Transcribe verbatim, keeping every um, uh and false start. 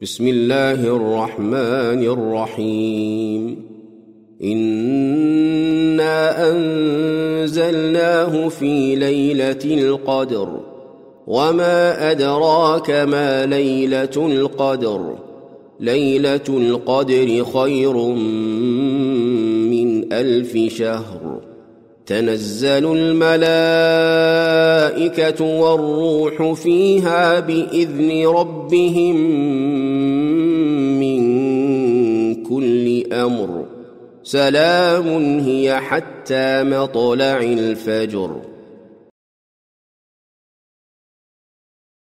بسم الله الرحمن الرحيم إنا أنزلناه في ليلة القدر وما أدراك ما ليلة القدر ليلة القدر خير من ألف شهر تنزل الملائكة والروح فيها بإذن ربهم من كل أمر سلام هي حتى مطلع الفجر.